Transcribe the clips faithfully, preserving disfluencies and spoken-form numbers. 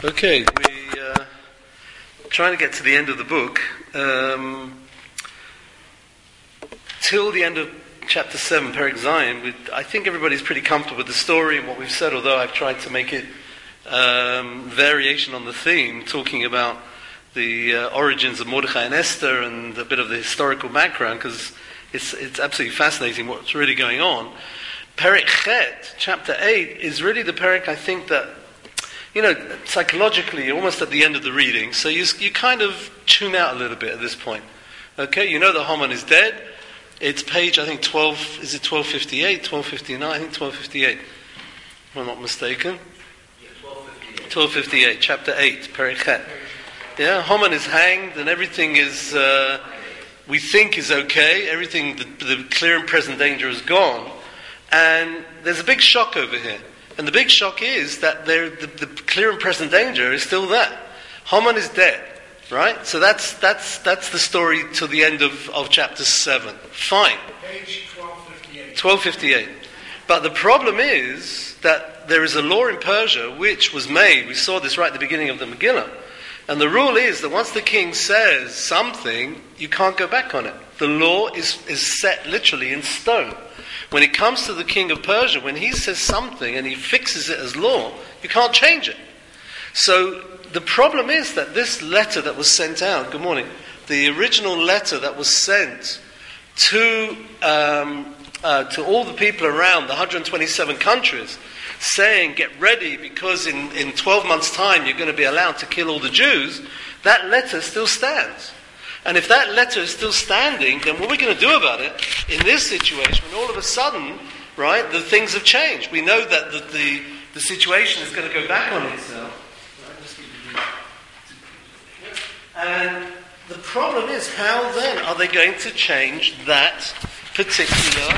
Okay, we uh, trying to get to the end of the book. Um, till the end of chapter seven, Perek Zayin, we, I think everybody's pretty comfortable with the story and what we've said, although I've tried to make it um, variation on the theme, talking about the uh, origins of Mordechai and Esther and a bit of the historical background, because it's, it's absolutely fascinating what's really going on. Perek Chet, chapter eight, is really the Perek, I think, that, you know, psychologically, you're almost at the end of the reading, so you you kind of tune out a little bit at this point. Okay, you know that Haman is dead. It's page, I think, twelve, is it twelve fifty-eight, twelve fifty-nine? I think twelve fifty-eight, if I'm not mistaken. Yeah, twelve fifty-eight. twelve fifty-eight, chapter eight, Perek Chet. Yeah, Haman is hanged, and everything is, uh, we think is okay. Everything, the, the clear and present danger is gone. And there's a big shock over here. And the big shock is that there, the, the clear and present danger is still there. Haman is dead, right? So that's that's that's the story till the end of, of chapter seven. Fine. Page twelve fifty-eight. twelve fifty-eight. But the problem is that there is a law in Persia which was made. We saw this right at the beginning of the Megillah. And the rule is that once the king says something, you can't go back on it. The law is, is set literally in stone. When it comes to the king of Persia, when he says something and he fixes it as law, you can't change it. So the problem is that this letter that was sent out, good morning, the original letter that was sent to um, uh, to all the people around the one hundred twenty-seven countries, saying, get ready because in, in twelve months' time you're going to be allowed to kill all the Jews, that letter still stands. And if that letter is still standing, then what are we going to do about it in this situation when all of a sudden, right, the things have changed? We know that the, the, the situation is going to go back on itself. And the problem is, how then are they going to change that particular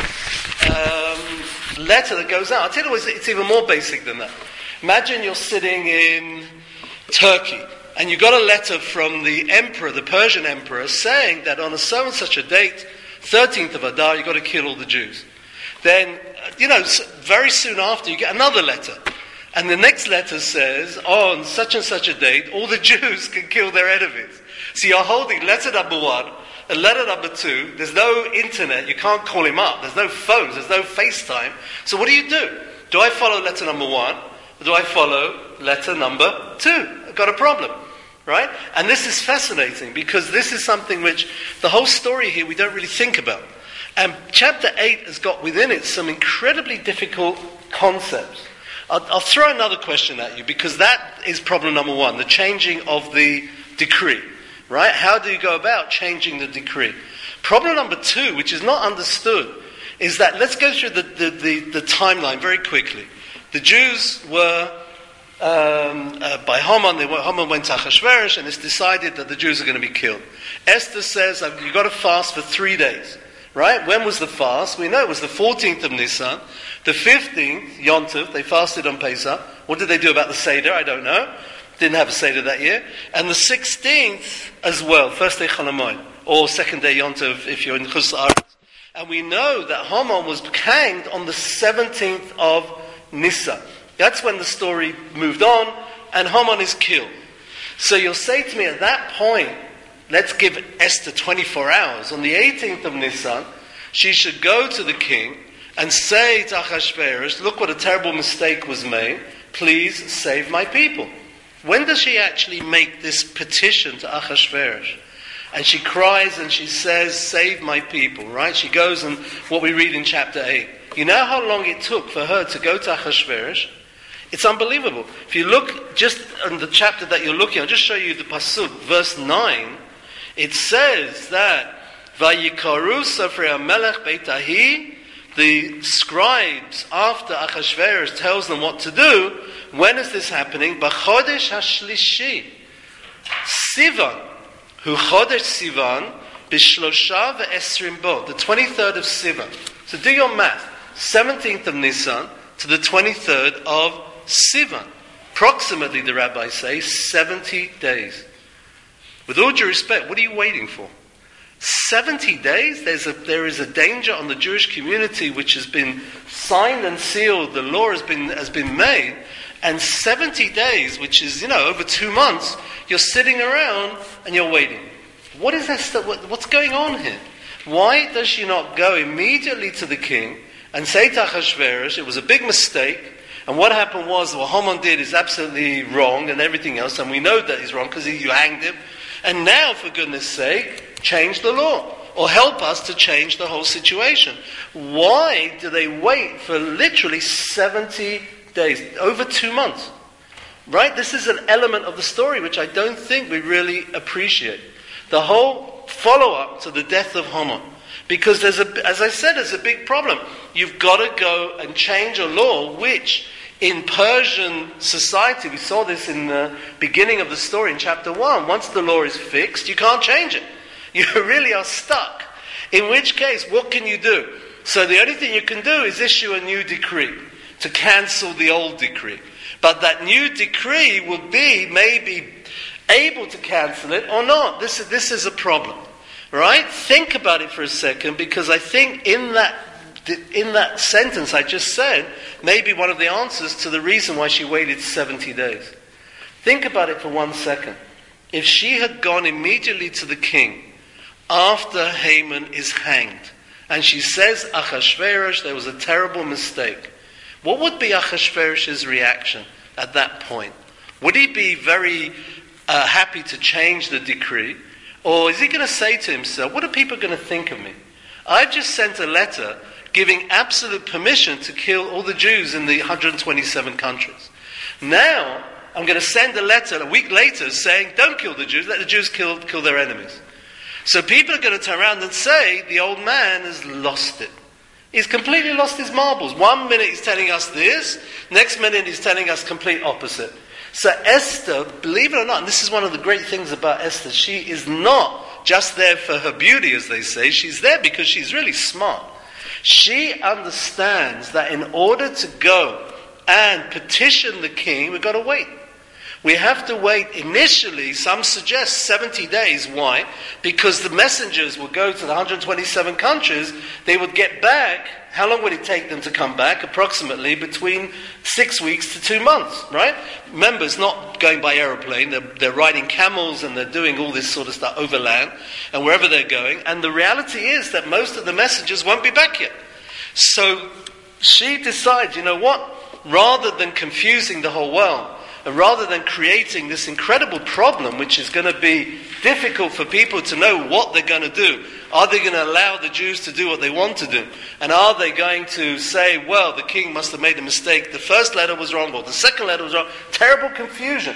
um, letter that goes out? I'll tell you what, it's even more basic than that. Imagine you're sitting in Turkey, and you got a letter from the emperor, the Persian emperor, saying that on a so and such a date, thirteenth of Adar, you've got to kill all the Jews. Then, you know, very soon after, you get another letter. And the next letter says, on such and such a date, all the Jews can kill their enemies. So you're holding letter number one, and letter number two, there's no internet, you can't call him up, there's no phones, there's no FaceTime. So what do you do? Do I follow letter number one, or do I follow letter number two? I've got a problem. Right? And this is fascinating because this is something which the whole story here we don't really think about. And chapter eight has got within it some incredibly difficult concepts. I'll, I'll throw another question at you because that is problem number one, the changing of the decree. Right? How do you go about changing the decree? Problem number two, which is not understood, is that let's go through the, the, the, the timeline very quickly. The Jews were Um, uh, by Haman, they went, Haman went to Achashverosh, and it's decided that the Jews are going to be killed. Esther says, you've got to fast for three days. Right? When was the fast? We know it was the fourteenth of Nisan. The fifteenth, Yom Tov, they fasted on Pesach. What did they do about the Seder? I don't know. Didn't have a Seder that year. And the sixteenth as well, first day Chol Hamoed, or second day Yom Tov if you're in Chutz La'aretz. And we know that Haman was hanged on the seventeenth of Nisan. That's when the story moved on, and Haman is killed. So you'll say to me at that point, let's give Esther twenty-four hours. On the eighteenth of Nisan, she should go to the king and say to Achashverosh, look what a terrible mistake was made. Please save my people. When does she actually make this petition to Achashverosh? And she cries and she says, save my people, right? She goes and what we read in chapter eight. You know how long it took for her to go to Achashverosh? It's unbelievable. If you look just in the chapter that you're looking at, I'll just show you the pasuk, verse nine. It says that Vayikaru Sofrei HaMelech Beit Ahi, the scribes after Achashverosh tells them what to do. When is this happening? B'chodesh hashlishi, Sivan, hu chodesh Sivan, b'shlosha ve'esrim bo, the twenty-third of Sivan. So do your math. seventeenth of Nisan to the twenty-third of Sivan. Approximately, the rabbis say, seventy days. With all due respect, what are you waiting for? seventy days? There's a, there is a danger on the Jewish community which has been signed and sealed. The law has been has been made. And seventy days, which is, you know, over two months, you're sitting around and you're waiting. What is that? What's going on here? Why does she not go immediately to the king and say to Achashverosh, it was a big mistake, and what happened was what Haman did is absolutely wrong and everything else, and we know that he's wrong because you hanged him, and now, for goodness sake, change the law, or help us to change the whole situation. Why do they wait for literally seventy days, over two months? Right? This is an element of the story which I don't think we really appreciate. The whole follow-up to the death of Haman. Because there's a, as I said, there's a big problem. You've got to go and change a law which, in Persian society, we saw this in the beginning of the story in chapter one, once the law is fixed, you can't change it. You really are stuck. In which case, what can you do? So the only thing you can do is issue a new decree to cancel the old decree. But that new decree will be maybe able to cancel it or not. This is, this is a problem. Right? Think about it for a second, because I think in that in that sentence I just said, maybe one of the answers to the reason why she waited seventy days. Think about it for one second. If she had gone immediately to the king after Haman is hanged, and she says, Achashverosh, there was a terrible mistake, what would be Achashverosh's reaction at that point? Would he be very uh, happy to change the decree? Or is he going to say to himself, what are people going to think of me? I've just sent a letter giving absolute permission to kill all the Jews in the one hundred twenty-seven countries. Now, I'm going to send a letter a week later saying, don't kill the Jews, let the Jews kill, kill their enemies. So people are going to turn around and say, the old man has lost it. He's completely lost his marbles. One minute he's telling us this, next minute he's telling us complete opposite. So Esther, believe it or not, and this is one of the great things about Esther, she is not just there for her beauty, as they say. She's there because she's really smart. She understands that in order to go and petition the king, we've got to wait. We have to wait initially, some suggest seventy days. Why? Because the messengers will go to the one hundred twenty-seven countries, they would get back. How long would it take them to come back? Approximately between six weeks to two months, right? Remember, it's not going by aeroplane. They're, they're riding camels and they're doing all this sort of stuff overland and wherever they're going. And the reality is that most of the messengers won't be back yet. So she decides, you know what? Rather than confusing the whole world, and rather than creating this incredible problem, which is going to be difficult for people to know what they're going to do, are they going to allow the Jews to do what they want to do? And are they going to say, well, the king must have made a mistake, the first letter was wrong, or the second letter was wrong? Terrible confusion.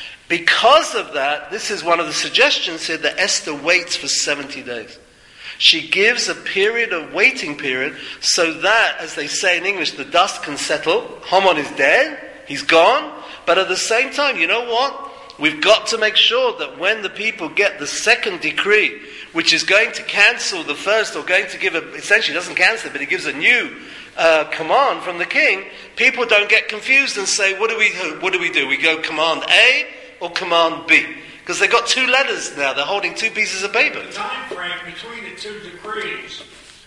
Because of that, this is one of the suggestions here, that Esther waits for seventy days. She gives a period of waiting period so that, as they say in English, the dust can settle. Haman is dead, he's gone. But at the same time, you know what? We've got to make sure that when the people get the second decree, which is going to cancel the first, or going to give a, essentially doesn't cancel it, but it gives a new uh, command from the king, people don't get confused and say, what do we do? What do we do? We go command A or command B? Because they've got two letters now, they're holding two pieces of paper. The time frame between the two decrees,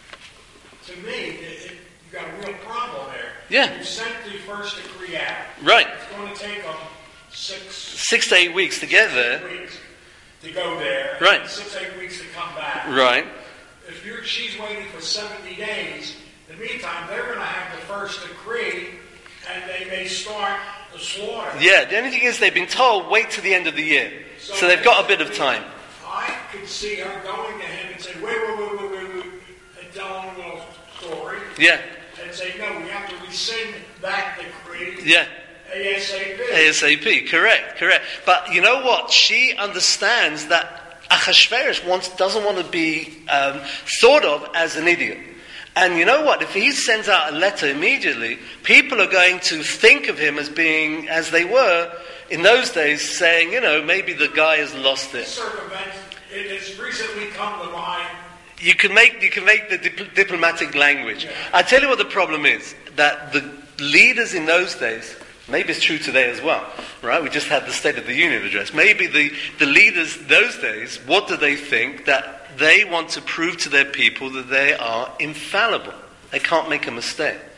to me, it, it, you've got a real problem there. Yeah. You sent the first decree out. Right. It's going to take them six, six to eight weeks to get there. Weeks to go there. Right. And six, eight weeks to come back. Right. If you're, she's waiting for seventy days, in the meantime, they're going to have the first decree, and they may start the slaughter. Yeah, the only thing is they've been told, wait to the end of the year. So, so they've got a bit of time. I could see her going to him and say, wait, wait, wait, wait, wait, wait, and tell him a little story. Yeah. And say, no, we have to rescind that decree. Yeah. ASAP. ASAP, correct, correct. But you know what? She understands that Achashverosh wants, doesn't want to be um, thought of as an idiot. And you know what? If he sends out a letter immediately, people are going to think of him as being, as they were in those days, saying, you know, maybe the guy has lost it. Circumvent, it has recently come to mind. You can make you can make the dip- diplomatic language. Yeah. I tell you what the problem is, that the leaders in those days, maybe it's true today as well, right? We just had the State of the Union address. Maybe the, the leaders those days, what do they think? That they want to prove to their people that they are infallible. They can't make a mistake.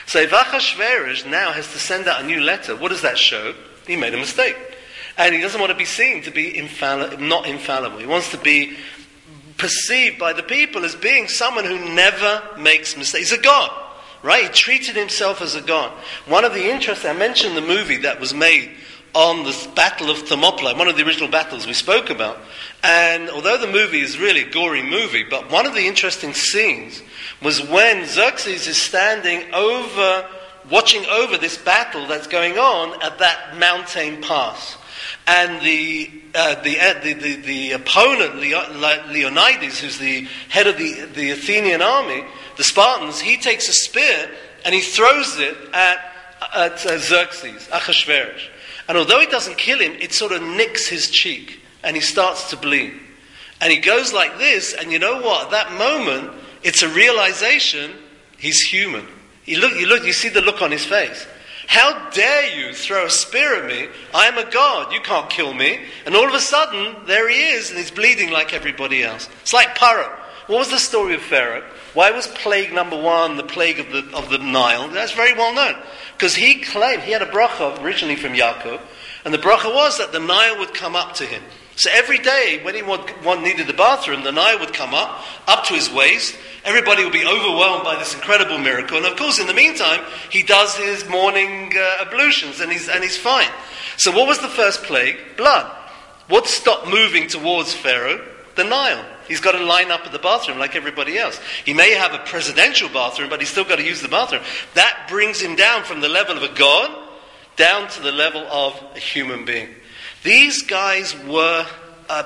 So if Achashverosh now has to send out a new letter, what does that show? He made a mistake. And he doesn't want to be seen to be infalli- not infallible. He wants to be perceived by the people as being someone who never makes mistakes. He's a god, right? He treated himself as a god. One of the interesting, I mentioned the movie that was made on the Battle of Thermopylae, one of the original battles we spoke about. And although the movie is really a gory movie, but one of the interesting scenes was when Xerxes is standing over, watching over this battle that's going on at that mountain pass. And the uh, the, uh, the the the opponent, Leonidas, who's the head of the, the Athenian army, the Spartans, he takes a spear and he throws it at, at uh, Xerxes, Achashverosh. And although he doesn't kill him, it sort of nicks his cheek and he starts to bleed. And he goes like this, and you know what? At that moment, it's a realization he's human. You look, you look, you see the look on his face. How dare you throw a spear at me? I am a god. You can't kill me. And all of a sudden, there he is, and he's bleeding like everybody else. It's like Paro. What was the story of Pharaoh? Why was plague number one the plague of the of the Nile? That's very well known. Because he claimed, he had a bracha originally from Yaakov, and the bracha was that the Nile would come up to him. So every day, when he one needed the bathroom, the Nile would come up, up to his waist. Everybody would be overwhelmed by this incredible miracle. And of course, in the meantime, he does his morning uh, ablutions, and he's and he's fine. So what was the first plague? Blood. What stopped moving towards Pharaoh? The Nile. He's got to line up at the bathroom like everybody else. He may have a presidential bathroom, but he's still got to use the bathroom. That brings him down from the level of a god down to the level of a human being. These guys were uh,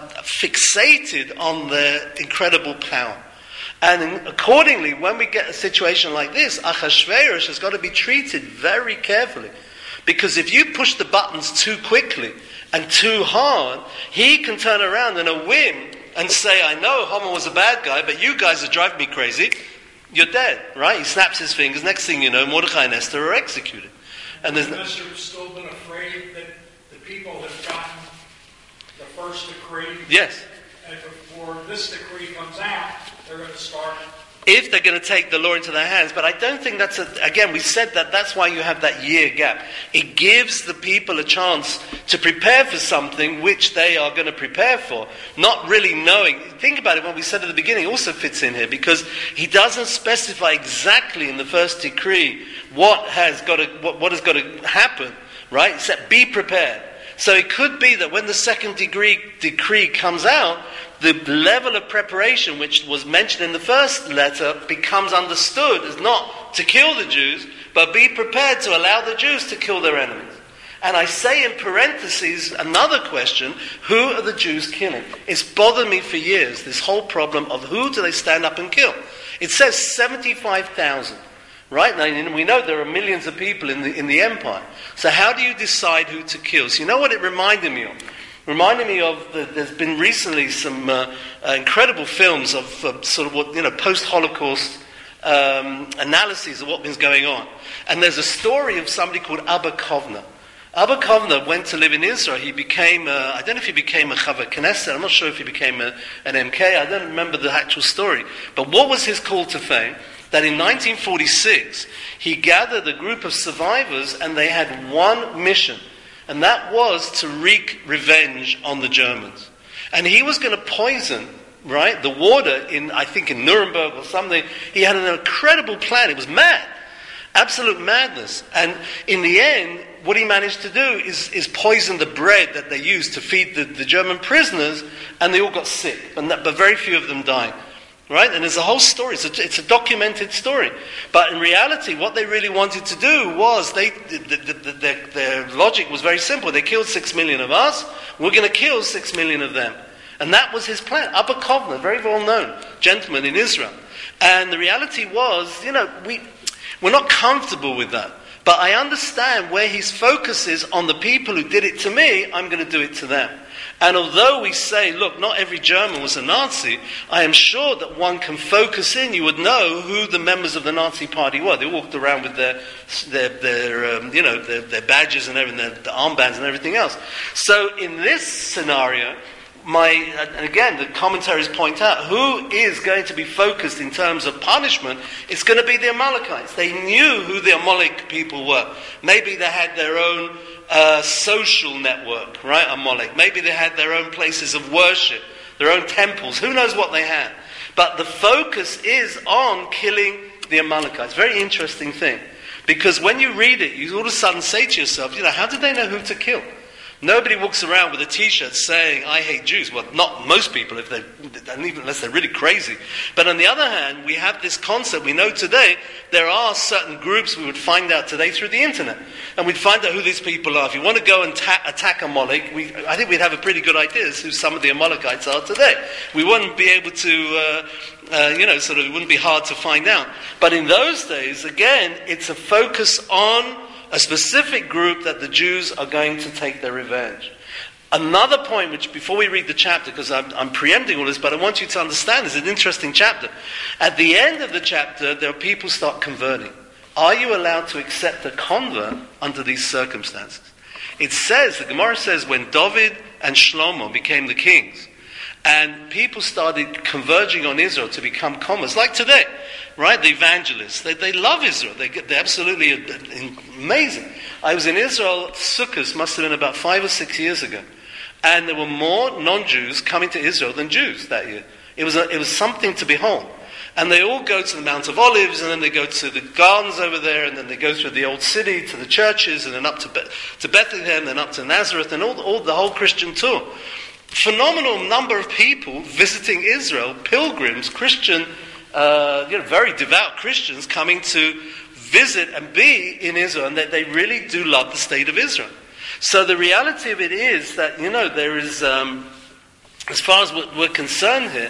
fixated on their incredible power. And accordingly, when we get a situation like this, Achashverosh has got to be treated very carefully. Because if you push the buttons too quickly and too hard, he can turn around in a whim and say, I know Haman was a bad guy, but you guys are driving me crazy. You're dead, right? He snaps his fingers. Next thing you know, Mordechai and Esther are executed. And there's no... Mister still been afraid that the people have gotten the first decree. Yes. And before this decree comes out, they're going to start. If they're going to take the law into their hands. But I don't think that's, a, again, we said that that's why you have that year gap. It gives the people a chance to prepare for something which they are going to prepare for, not really knowing. Think about it, what we said at the beginning also fits in here, because he doesn't specify exactly in the first decree what has got to, what, what has got to happen, right? Except be prepared. So it could be that when the second degree decree comes out, the level of preparation which was mentioned in the first letter becomes understood as not to kill the Jews, but be prepared to allow the Jews to kill their enemies. And I say in parentheses another question, who are the Jews killing? It's bothered me for years, this whole problem of who do they stand up and kill. It says seventy-five thousand. Right? Now, we know there are millions of people in the in the empire. So how do you decide who to kill? So you know what it reminded me of? Reminded me of, the, there's been recently some uh, uh, incredible films of uh, sort of what, you know, post-Holocaust um, analyses of what was going on. And there's a story of somebody called Abba Kovner. Abba Kovner went to live in Israel. He became, uh, I don't know if he became a Chaver Knesset, I'm not sure if he became a, an M K, I don't remember the actual story. But what was his call to fame? That in nineteen forty-six, he gathered a group of survivors and they had one mission. And that was to wreak revenge on the Germans. And he was going to poison, right, the water in, I think in Nuremberg or something. He had an incredible plan. It was mad. Absolute madness. And in the end, what he managed to do is, is poison the bread that they used to feed the, the German prisoners, and they all got sick. And that, but very few of them died. Right? And there's a whole story. It's a, it's a documented story. But in reality, what they really wanted to do was, they the, the, the, their, their logic was very simple. They killed six million of us, we're going to kill six million of them. And that was his plan. Abba Kovner, very well known gentleman in Israel. And the reality was, you know, we, we're not comfortable with that. But I understand where his focus is on the people who did it to me, I'm going to do it to them. And although we say, look, not every German was a Nazi, I am sure that one can focus in, you would know who the members of the Nazi party were. They walked around with their, their, their um, you know, their, their badges and everything, their, their armbands and everything else. So in this scenario, my, and again, the commentaries point out, who is going to be focused in terms of punishment? It's going to be the Amalekites. They knew who the Amalek people were. Maybe they had their own uh, social network, right, Amalek. Maybe they had their own places of worship, their own temples. Who knows what they had? But the focus is on killing the Amalekites. Very interesting thing. Because when you read it, you all of a sudden say to yourself, you know, how did they know who to kill? Nobody walks around with a T-shirt saying, I hate Jews. Well, not most people, if they, and even unless they're really crazy. But on the other hand, we have this concept. We know today there are certain groups we would find out today through the internet. And we'd find out who these people are. If you want to go and ta- attack Amalek, we, I think we'd have a pretty good idea as who some of the Amalekites are today. We wouldn't be able to, uh, uh, you know, sort of, it wouldn't be hard to find out. But in those days, again, it's a focus on a specific group that the Jews are going to take their revenge. Another point, which before we read the chapter, because I'm, I'm preempting all this, but I want you to understand, it's an interesting chapter. At the end of the chapter, there are people start converting. Are you allowed to accept a convert under these circumstances? It says, the Gemara says, when David and Shlomo became the kings, and people started converging on Israel to become converts, like today, right? The evangelists, they, they love Israel. They, they're absolutely amazing. I was in Israel, Sukkot, must have been about five or six years ago, and there were more non-Jews coming to Israel than Jews that year. It was a, it was something to behold. And they all go to the Mount of Olives, and then they go to the gardens over there, and then they go through the old city, to the churches, and then up to, Be- to Bethlehem, then up to Nazareth, and all, all the whole Christian tour. Phenomenal number of people visiting Israel, pilgrims, Christian, uh, you know, very devout Christians coming to visit and be in Israel, and that they really do love the state of Israel. So the reality of it is that, you know, there is, um, as far as we're concerned here,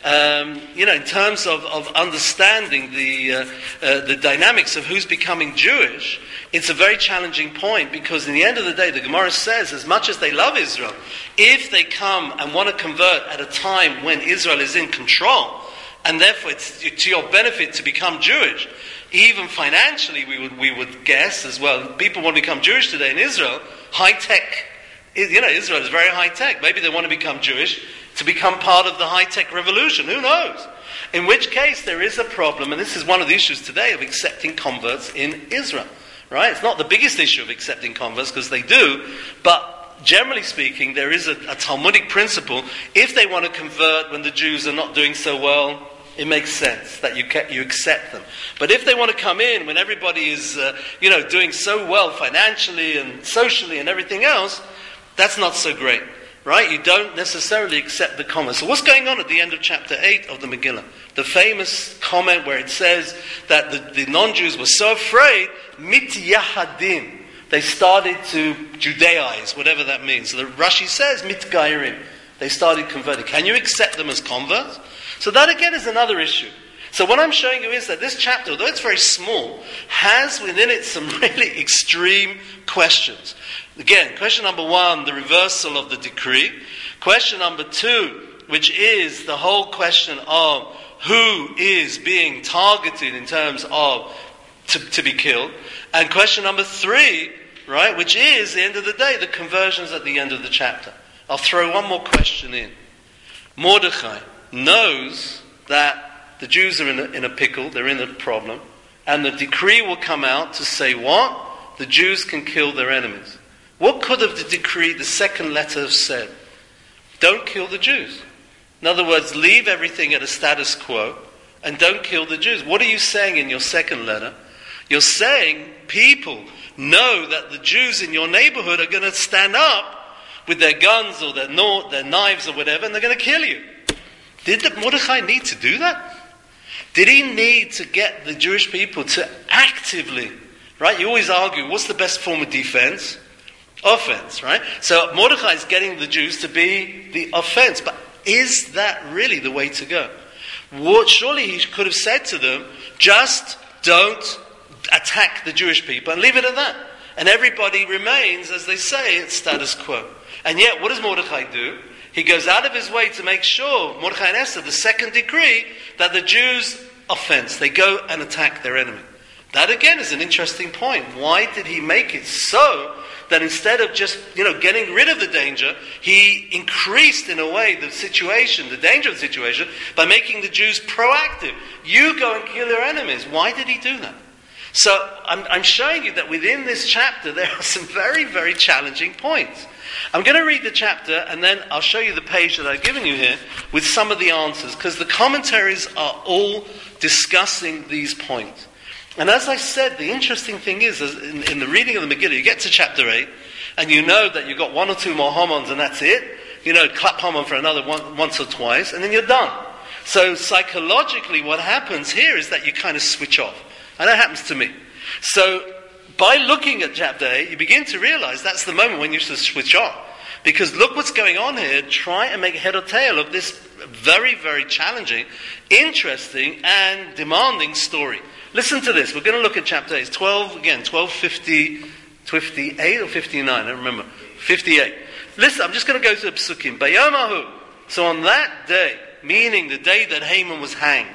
um, you know, in terms of, of understanding the uh, uh, the dynamics of who's becoming Jewish, it's a very challenging point, because in the end of the day, the Gemara says, as much as they love Israel, if they come and want to convert at a time when Israel is in control, and therefore it's to your benefit to become Jewish, even financially we would we would guess as well, people want to become Jewish today in Israel, high tech. You know, Israel is very high tech. Maybe they want to become Jewish to become part of the high tech revolution. Who knows? In which case there is a problem, and this is one of the issues today of accepting converts in Israel. Right? It's not the biggest issue of accepting converts, because they do, but generally speaking, there is a, a Talmudic principle. If they want to convert when the Jews are not doing so well, it makes sense that you ca- you accept them. But if they want to come in when everybody is, uh, you know, doing so well financially and socially and everything else, that's not so great, right? You don't necessarily accept the comment. So what's going on at the end of chapter eight of the Megillah? The famous comment where it says that the, the non-Jews were so afraid, mit yahadim, they started to Judaize, whatever that means. So the Rashi says, mit gairim, they started converting. Can you accept them as converts? So that again is another issue. So what I'm showing you is that this chapter, although it's very small, has within it some really extreme questions. Again, question number one, the reversal of the decree. Question number two, which is the whole question of who is being targeted in terms of to, to be killed. And question number three, right, which is, at the end of the day, the conversions at the end of the chapter. I'll throw one more question in. Mordechai knows that the Jews are in a, in a pickle, they're in a problem, and the decree will come out to say what? The Jews can kill their enemies. What could have the decree, the second letter, have said? Don't kill the Jews. In other words, leave everything at a status quo and don't kill the Jews. What are you saying in your second letter? You're saying people know that the Jews in your neighborhood are going to stand up with their guns or their, no, their knives or whatever, and they're going to kill you. Did the Mordechai need to do that? Did he need to get the Jewish people to actively, right? You always argue, what's the best form of defense? Offense, right? So Mordechai is getting the Jews to be the offense. But is that really the way to go? What, surely he could have said to them, just don't attack the Jewish people and leave it at that. And everybody remains, as they say, at status quo. And yet, what does Mordechai do? He goes out of his way to make sure, Mordechai and Esther, the second decree, that the Jews offense. They go and attack their enemy. That again is an interesting point. Why did he make it so that instead of just, you know, getting rid of the danger, he increased in a way the situation, the danger of the situation, by making the Jews proactive. You go and kill your enemies. Why did he do that? So I'm, I'm showing you that within this chapter there are some very, very challenging points. I'm going to read the chapter and then I'll show you the page that I've given you here with some of the answers, because the commentaries are all discussing these points. And as I said, the interesting thing is, in, in the reading of the Megillah, you get to chapter eight, and you know that you've got one or two more Hamans, and that's it. You know, clap Haman for another one, once or twice, and then you're done. So psychologically, what happens here is that you kind of switch off. And that happens to me. So, by looking at chapter eight, you begin to realize that's the moment when you should switch off. Because look what's going on here. Try and make head or tail of this very, very challenging, interesting, and demanding story. Listen to this. We're going to look at chapter eight. It's twelve, again, twelve fifty, fifty-eight or fifty-nine, I don't remember. fifty-eight. Listen, I'm just going to go to the Psukim. Bayomahu. So on that day, meaning the day that Haman was hanged,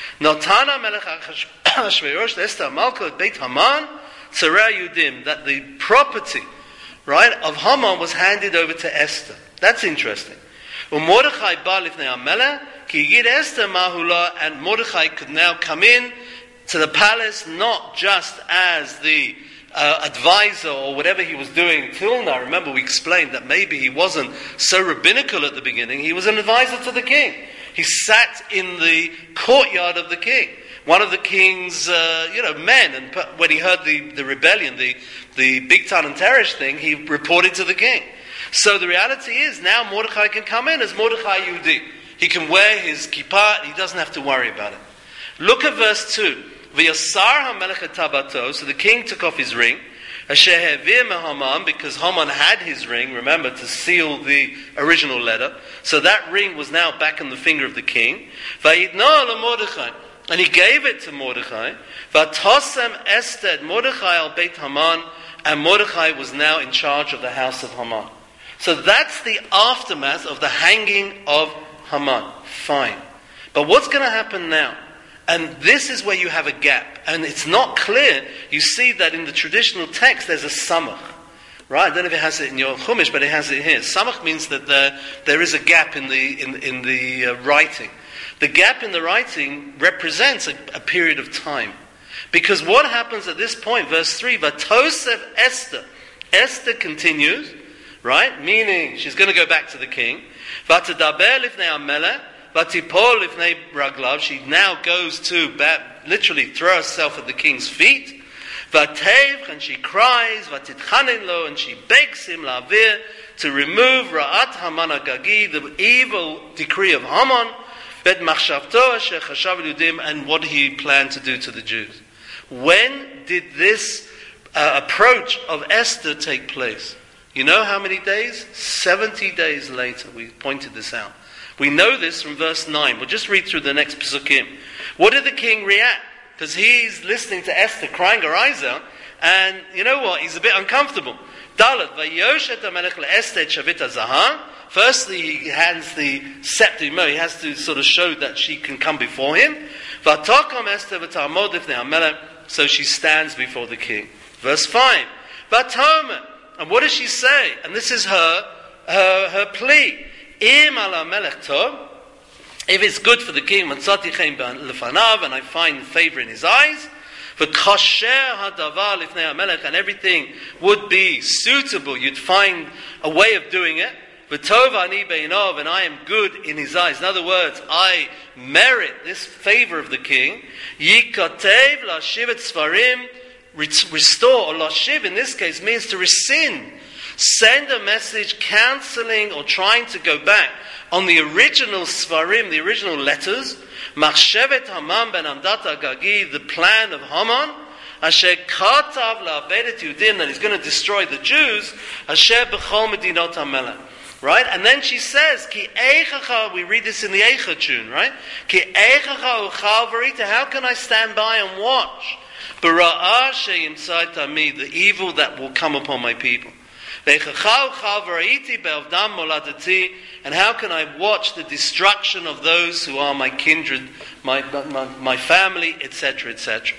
Notana melech Achashverosh Esther Malka Beit Haman Tzara Yudim, that the property, right, of Haman was handed over to Esther. That's interesting. Mordechai ba lifnei HaMelech ki yigid Esther mahula, and Mordechai could now come in to the palace not just as the uh, advisor or whatever he was doing till now. Remember, we explained that maybe he wasn't so rabbinical at the beginning. He was an advisor to the king. He sat in the courtyard of the king. One of the king's, uh, you know, men, and when he heard the, the rebellion, the, the Bigtan and Teresh thing, he reported to the king. So the reality is, now Mordechai can come in as Mordechai Yehudi. He can wear his kippah, he doesn't have to worry about it. Look at verse two. V'yasar ha-melech et tabato, so the king took off his ring, asher hevir me-Haman, because Haman had his ring, remember, to seal the original letter. So that ring was now back in the finger of the king. V'yidna le-Mordechai, and he gave it to Mordechai. V'tosem Esther Mordechai al Beit Haman, and Mordechai was now in charge of the house of Haman. So that's the aftermath of the hanging of Haman. Fine. But what's going to happen now? And this is where you have a gap. And it's not clear. You see that in the traditional text there's a samach. Right? I don't know if it has it in your Chumash, but it has it here. Samach means that there, there is a gap in the, in, in the uh, writing. The gap in the writing represents a, a period of time. Because what happens at this point, verse three, Vatosef Esther. Esther continues, right? Meaning she's going to go back to the king. Vatadaber lifnei HaMelech. Vatipol lifnei raglav. She now goes to bat, literally throw herself at the king's feet. Vatev, and she cries. Vatitchanin lo, and she begs him lavir to remove Ra'at Haman Agagi, the evil decree of Haman, Bet machshavto asher chashav Yudim, and what he planned to do to the Jews. When did this uh, approach of Esther take place? You know how many days? Seventy days later. We pointed this out. We know this from verse nine. We'll just read through the next psukim. What did the king react? Because he's listening to Esther crying her eyes out, and you know what? He's a bit uncomfortable. Dalet vayoshet hamelech leEsther et shavit hazahah. Firstly, he hands the scepter. He has to sort of show that she can come before him. V'takom Esther v'tamod lifnei HaMelech. So she stands before the king. Verse five. V'tomer. And what does she say? And this is her her, her plea. Im ala melech tov. If it's good for the king, matzati chen lefanav, and I find favor in his eyes, v'kasher hadavar lifnei HaMelech, and everything would be suitable. You'd find a way of doing it. V'tov ani beinav, and I am good in his eyes. In other words, I merit this favor of the king. Yikatev lashiv et svarim, restore, or lashiv in this case means to rescind. Send a message cancelling or trying to go back on the original svarim, the original letters. Machshevet Haman ben Hamdat Agagi, the plan of Haman. Asher katav la'abedet Yudim, that he's going to destroy the Jews. Asher b'chol medinot HaMelech. Right? And then she says, Ki eichacha, we read this in the Eicha tune, right? Ki eichacha uchal varita, how can I stand by and watch? Bara'ah she'imtzai tami, the evil that will come upon my people. And how can I watch the destruction of those who are my kindred, my my, my family, et cetera, et cetera.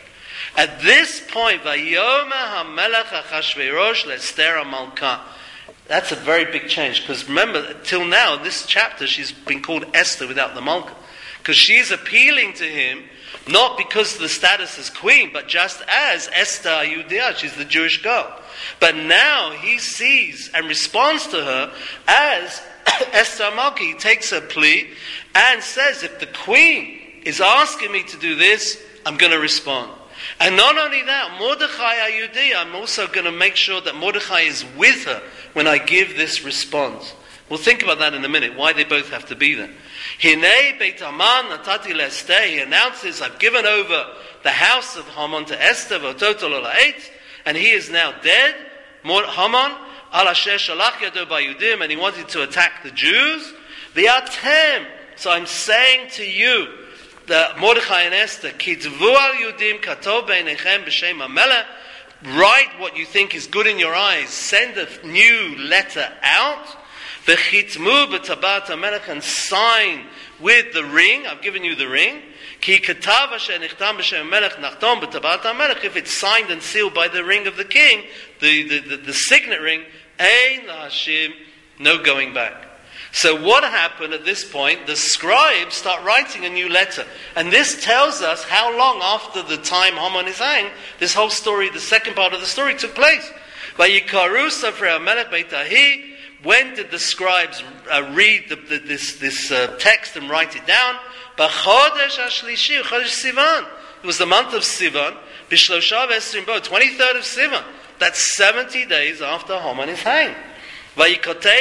At this point, Vayomer HaMelech Achashverosh L'Esther HaMalka. That's a very big change, because remember, till now, this chapter, she's been called Esther without the Malka. Because she's appealing to him, not because of the status as queen, but just as Esther Yudea, she's the Jewish girl. But now he sees and responds to her as Esther Malka. He takes her plea and says, if the queen is asking me to do this, I'm going to respond. And not only that, Mordechai Ayudea, I'm also going to make sure that Mordechai is with her when I give this response. We'll think about that in a minute, why they both have to be there. Hinei Beit Haman natati le'Esther. He announces, I've given over the house of Haman to Esther, v'ototol ola'et, and he is now dead. Haman, al asher shalach yado ba'Yudim, and he wanted to attack the Jews. V'atem, so I'm saying to you, the Mordechai and Esther, kitvu al Yudim katov beinechem b'shem HaMelech, write what you think is good in your eyes, send a new letter out, v'chitmu b'tabat HaMelech, and sign with the ring, I've given you the ring, ki katav asher nichtam b'shem HaMelech nachtom b'tabat HaMelech, if it's signed and sealed by the ring of the king, the, the, the, the signet ring, ein lahashim, no going back. So what happened at this point? The scribes start writing a new letter. And this tells us how long after the time Haman is hanged, this whole story, the second part of the story, took place. Vayikaru Safrei HaMelech Beit Ahi. When did the scribes uh, read the, the, this, this uh, text and write it down? B'chodesh HaShlishi, Chodesh Sivan. It was the month of Sivan, B'shlosha v'esrim bo, twenty-third of Sivan. That's seventy days after Haman is hanged. And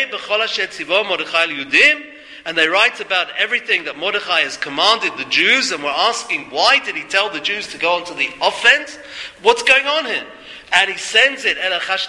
they write about everything that Mordechai has commanded the Jews, and we're asking, why did he tell the Jews to go onto the offense? What's going on here? And he sends it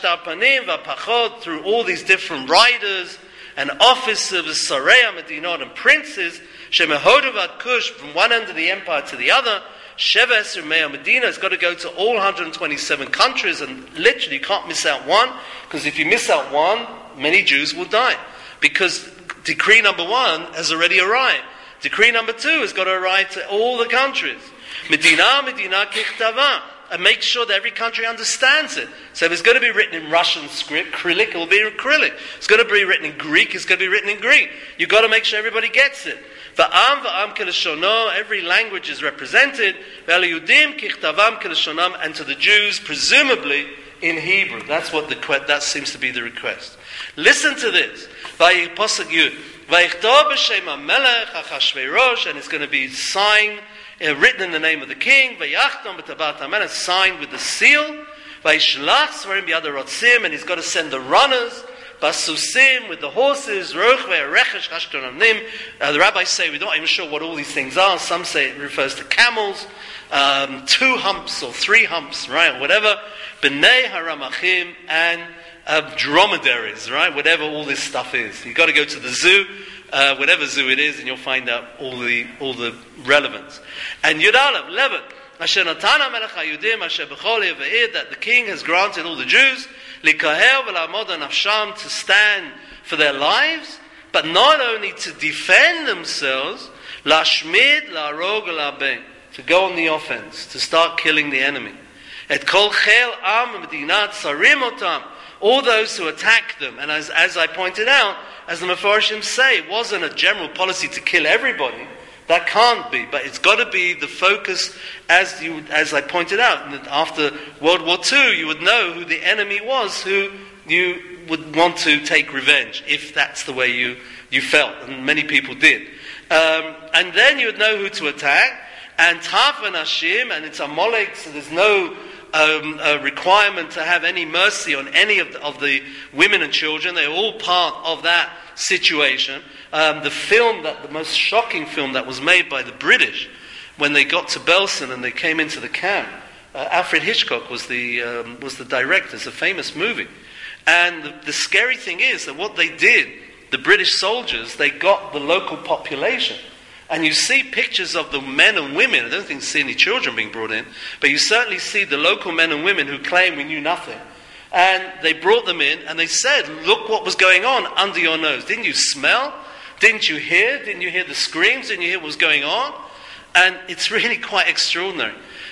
through all these different writers and officers, Sareya, Medinot, and princes, Shemehodavat Kush, from one end of the empire to the other. Sheva Esrim Me'ah Medina has got to go to all one hundred twenty-seven countries, and literally you can't miss out one, because if you miss out one, many Jews will die. Because decree number one has already arrived. Decree number two has got to arrive to all the countries. Medina, Medina, Kichtava. And make sure that every country understands it. So if it's going to be written in Russian script, Cyrillic, it will be in Cyrillic. It's going to be written in Greek, it's going to be written in Greek. You've got to make sure everybody gets it. Va'am va'am keleshono, every language is represented. Ve'alayudim kichtavam keleshonam, and to the Jews, presumably in Hebrew. That's what the that seems to be the request. Listen to this. Va'yiposag yud. Vayichtov b'shem HaMelech Achashverosh, and it's going to be signed, uh, written in the name of the king. Vayachtom b'tabat HaMelech, signed with the seal. Vayishlach svarim b'yad ha'rotzim, and he's got to send the runners. Basusim, with the horses, rochve, rechesh, chashtonamnim. The rabbis say, we're not even sure what all these things are. Some say it refers to camels, um, two humps or three humps, right, whatever. B'nei haramachim, and uh, dromedaries, right, whatever all this stuff is. You've got to go to the zoo, uh, whatever zoo it is, and you'll find out all the all the relevance. And Yudalav, Levet, Asher Natana Melech HaYudim, Asher B'chol Yeve'id, that the king has granted all the Jews, Likaher v'la'amod nafsham, to stand for their lives, but not only to defend themselves, lashmid la'arog la'abeng, to go on the offense, to start killing the enemy. Et kol chel am medinat sarim otam, all those who attack them. And as, as I pointed out, as the Mefarshim say, it wasn't a general policy to kill everybody. That can't be, but it's got to be the focus, as you, as I pointed out. After World War Two, you would know who the enemy was, who you would want to take revenge, if that's the way you, you felt, and many people did. Um, and then you would know who to attack. And Taf and Hashim, and it's Amalek, so there's no um, uh, requirement to have any mercy on any of the, of the women and children. They're all part of that situation. Um, the film, that the most shocking film that was made by the British, when they got to Belsen and they came into the camp, uh, Alfred Hitchcock was the um, was the director. It's a famous movie, and the, the scary thing is that what they did, the British soldiers, they got the local population, and you see pictures of the men and women. I don't think you see any children being brought in, but you certainly see the local men and women who claim we knew nothing. And they brought them in, and they said, "Look what was going on under your nose. Didn't you smell? Didn't you hear? Didn't you hear the screams? Didn't you hear what was going on?" And it's really quite extraordinary.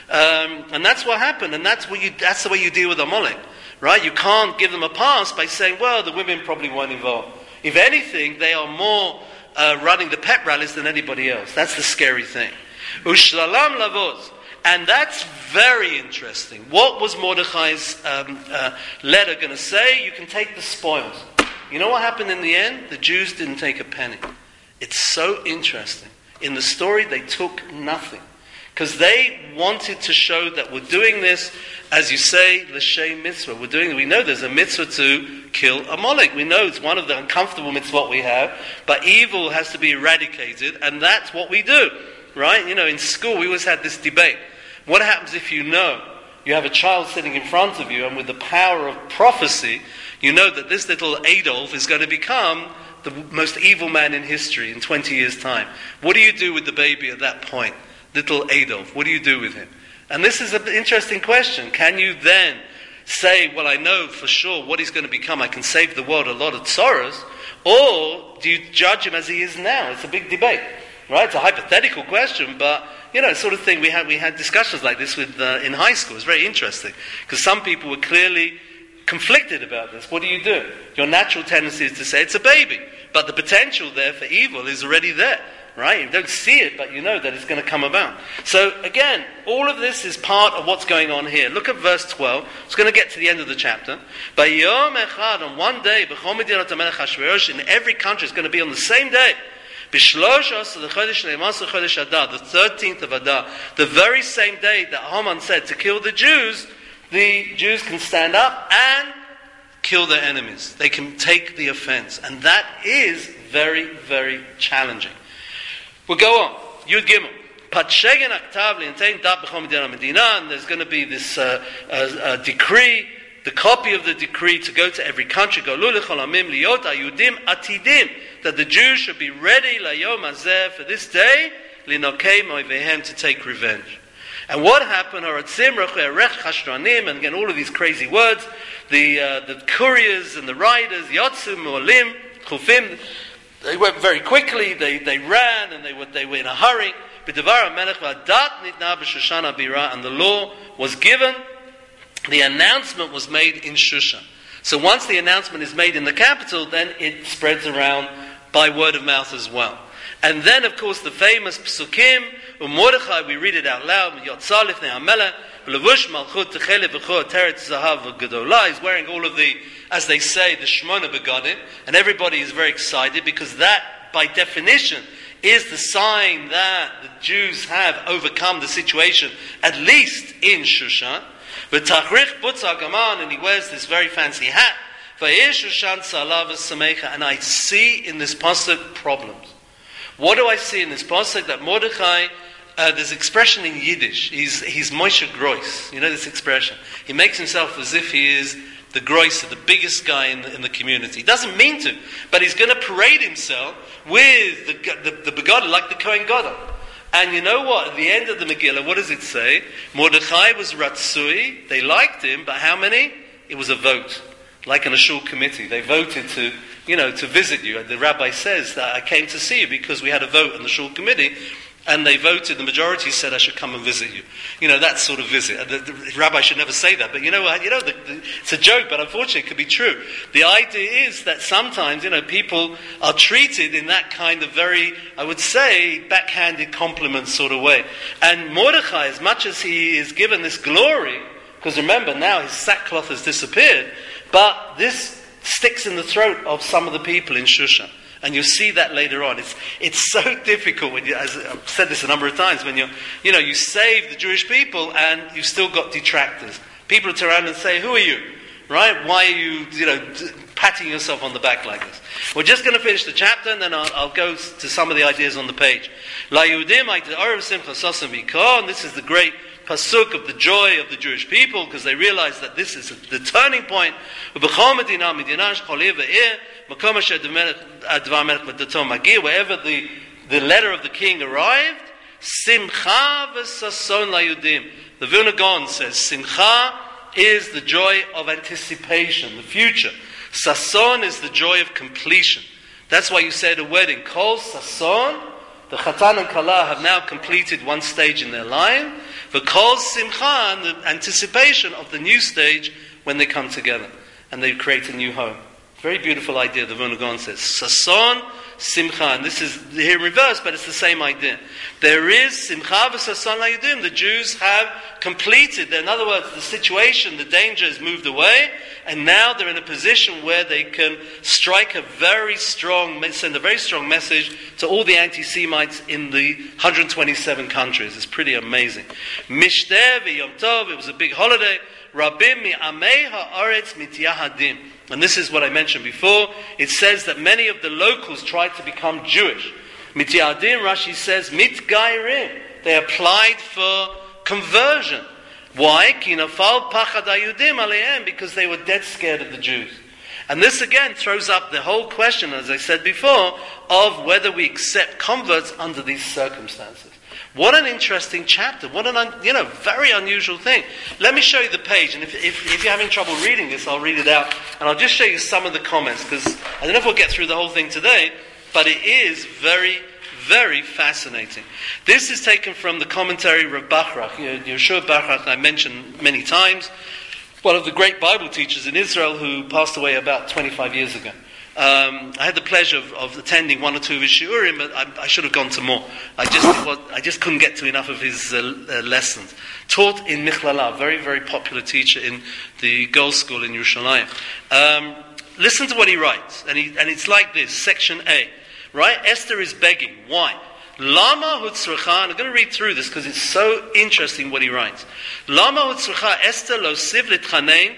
Um, and that's what happened, and that's what you, that's the way you deal with Amalek, right? You can't give them a pass by saying, well, the women probably weren't involved. If anything, they are more uh, running the pep rallies than anybody else. That's the scary thing. Ushlalam lavoz. And that's very interesting. What was Mordechai's um, uh, letter going to say? You can take the spoils. You know what happened in the end? The Jews didn't take a penny. It's so interesting. In the story, they took nothing. Because they wanted to show that we're doing this, as you say, l'shem mitzvah. We're doing. We know there's a mitzvah to kill Amalek. We know it's one of the uncomfortable mitzvot we have, but evil has to be eradicated, and that's what we do, right? You know, in school we always had this debate. What happens if you know you have a child sitting in front of you, and with the power of prophecy, you know that this little Adolf is going to become the most evil man in history in twenty years' time? What do you do with the baby at that point? Little Adolf, what do you do with him? And this is an interesting question. Can you then say, well, I know for sure what he's going to become, I can save the world a lot of sorrows, or do you judge him as he is now? It's a big debate, right? It's a hypothetical question, but, you know, sort of thing, we had we had discussions like this with uh, in high school. It's very interesting, because some people were clearly conflicted about this. What do you do? Your natural tendency is to say it's a baby, but the potential there for evil is already there. Right? You don't see it, but you know that it's going to come about. So again, all of this is part of what's going on here. Look at verse twelve. It's going to get to the end of the chapter. Bayom echad, on one day, in every country, it's going to be on the same day. The thirteenth of Adar, the very same day that Haman said to kill the Jews, the Jews can stand up and kill their enemies. They can take the offense. And that is very, very challenging. We'll go on. Yud Gimel. Patshegen aktav li'entein dat b'chol medina medina, and there's going to be this uh, uh, uh, decree, the copy of the decree to go to every country. Golu l'chol amim liot ayudim atidim, that the Jews should be ready layom hazeh, for this day, linokei moivehem, to take revenge. And what happened? And again, all of these crazy words. The uh, the couriers and the riders, yotzu mu'alim chufim. They went very quickly, they, they ran, and they were, they were in a hurry. And the law was given, the announcement was made in Shushan. So once the announcement is made in the capital, then it spreads around by word of mouth as well. And then, of course, the famous Psukim, Mordechai, we read it out loud, he's wearing all of the, as they say, the Shmona Begadim, and everybody is very excited, because that, by definition, is the sign that the Jews have overcome the situation, at least in Shushan. But Tachrich Butza Gaman, and he wears this very fancy hat. And I see in this pasuk problems. What do I see in this pasuk? That Mordechai, uh, there's expression in Yiddish. He's he's Moshe Gross. You know this expression. He makes himself as if he is the Groiser, the biggest guy in the, in the community. He doesn't mean to, but he's going to parade himself with the the, the Begadah, like the Kohen Gadol. And you know what? At the end of the Megillah, what does it say? Mordechai was Ratsui. They liked him, but how many? It was a vote. Like in a shul committee, they voted to, you know, to visit you. The rabbi says that I came to see you because we had a vote in the shul committee, and they voted. The majority said I should come and visit you. You know, that sort of visit. The, the rabbi should never say that, but you know, you know, the, the, it's a joke, but unfortunately, it could be true. The idea is that sometimes, you know, people are treated in that kind of very, I would say, backhanded compliment sort of way. And Mordechai, as much as he is given this glory, because remember now his sackcloth has disappeared. But this sticks in the throat of some of the people in Shushan. And you'll see that later on. It's it's so difficult, when you, as I've said this a number of times, when you you know, you save the Jewish people and you've still got detractors. People turn around and say, who are you? Right? Why are you, you know, patting yourself on the back like this? We're just going to finish the chapter, and then I'll, I'll go to some of the ideas on the page. La Yehudim, and this is the great pasuk of the joy of the Jewish people, because they realize that this is the turning point. Wherever the, the letter of the king arrived, Simcha v'sason layudim. The Vilna Gaon says, Simcha is the joy of anticipation, the future. Sason is the joy of completion. That's why you say at a wedding, Kol Sason, the Chatan and Kala have now completed one stage in their life. The kol simcha, and the anticipation of the new stage when they come together and they create a new home. Very beautiful idea, the Vilna Gaon says. Sason, simcha, and this is here in reverse, but it's the same idea. There is simcha v'sason la'Yehudim. The Jews have completed, in other words, the situation, the danger has moved away, and now they're in a position where they can strike a very strong, send a very strong message to all the anti-Semites in the one hundred twenty-seven countries. It's pretty amazing. Mishteh v'yom tov, it was a big holiday. Rabim mi'amei ha'aretz mityahadim. And this is what I mentioned before. It says that many of the locals tried to become Jewish. Mityahadim, Rashi says, mitgairim. They applied for conversion. Why? Ki nafal pachad hayudim aleihem, because they were dead scared of the Jews. And this again throws up the whole question, as I said before, of whether we accept converts under these circumstances. What an interesting chapter. What an, un, you know, very unusual thing. Let me show you the page, and if, if, if you're having trouble reading this, I'll read it out, and I'll just show you some of the comments, because I don't know if we'll get through the whole thing today, but it is very, very fascinating. This is taken from the commentary of Rav Bachrach, Yeshua Bachrach, I mentioned many times, one of the great Bible teachers in Israel who passed away about twenty-five years ago. Um, I had the pleasure of, of attending one or two of his shiurim, but I, I should have gone to more. I just well, I just couldn't get to enough of his uh, uh, lessons. Taught in Michlala, very, very popular teacher in the girls' school in Yerushalayim. Um, listen to what he writes, and, he, and it's like this, section A. Right? Esther is begging. Why? Lama hutzracha, and I'm going to read through this because it's so interesting what he writes. Lama hutzracha Esther lo siv litchanein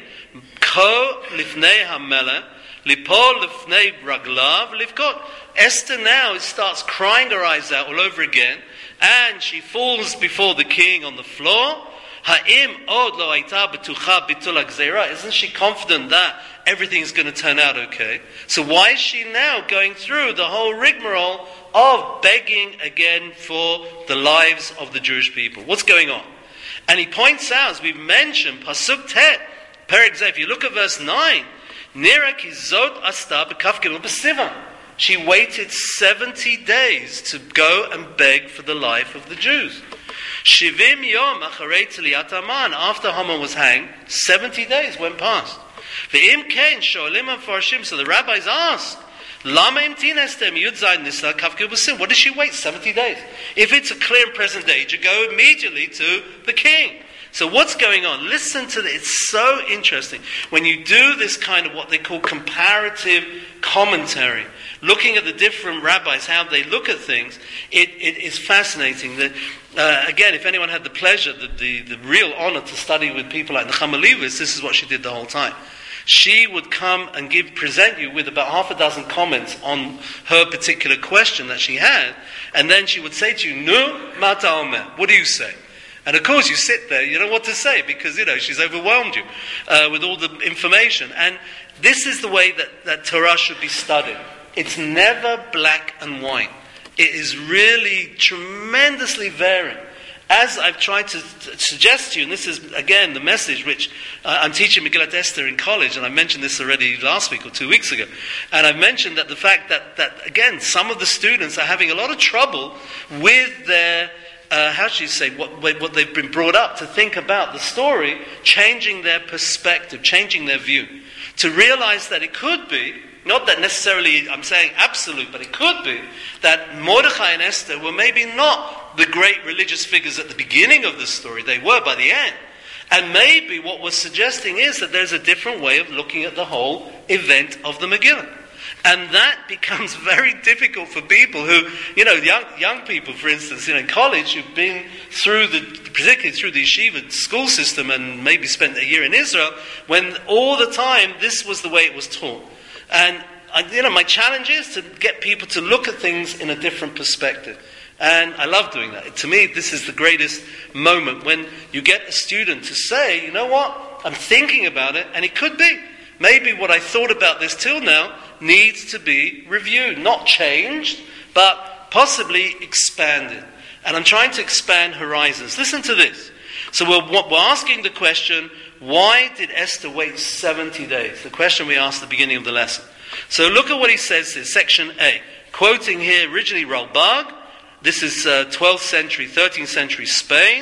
ko lifnei hamelech lipol lifnei raglav livkot. Esther now starts crying her eyes out all over again, and she falls before the king on the floor. Ha'im od lo hayta betucha bitul hagzeira. Isn't she confident that everything's going to turn out okay? So why is she now going through the whole rigmarole of begging again for the lives of the Jewish people? What's going on? And he points out, as we've mentioned, Pasuk Tet, Perek Zeh, if you look at verse nine, Nira ki zot asta b'kaf gimel b'sivan. She waited seventy days to go and beg for the life of the Jews. Shivim yom acharei tzliat Haman. After Haman was hanged, seventy days went past. Ve'im ken sho'olim hafarshim. So the rabbis asked, Lama imtin Esther yud zayin nisa kaf gimel b'sivan. What does she wait seventy days? If it's a clear and present danger, go immediately to the king. So what's going on? Listen to this. It's so interesting. When you do this kind of what they call comparative commentary, looking at the different rabbis, how they look at things, it, it is fascinating. That uh, again, if anyone had the pleasure, the, the, the real honor to study with people like Nechama Leibowitz, this is what she did the whole time. She would come and give present you with about half a dozen comments on her particular question that she had, and then she would say to you, Nu mata omer, what do you say? And of course you sit there, you don't know what to say, because, you know, she's overwhelmed you uh, with all the information. And this is the way that, that Torah should be studied. It's never black and white. It is really tremendously varying. As I've tried to, to suggest to you, and this is, again, the message which uh, I'm teaching Megillat Esther in college, and I mentioned this already last week or two weeks ago, and I've mentioned that the fact that, that again, some of the students are having a lot of trouble with their Uh, how should you say, what, what they've been brought up to think about the story, changing their perspective, changing their view. To realize that it could be, not that necessarily I'm saying absolute, but it could be, that Mordechai and Esther were maybe not the great religious figures at the beginning of the story, they were by the end. And maybe what we're suggesting is that there's a different way of looking at the whole event of the Megillah. And that becomes very difficult for people who, you know, young young people, for instance, you know, in college, who've been through the, particularly through the yeshiva school system and maybe spent a year in Israel, when all the time this was the way it was taught. And, you know, my challenge is to get people to look at things in a different perspective. And I love doing that. To me, this is the greatest moment when you get a student to say, you know what, I'm thinking about it, and it could be. Maybe what I thought about this till now needs to be reviewed. Not changed, but possibly expanded. And I'm trying to expand horizons. Listen to this. So we're, we're asking the question, why did Esther wait seventy days? The question we asked at the beginning of the lesson. So look at what he says here, section A. Quoting here originally Ralbag. This is uh, twelfth century, thirteenth century Spain.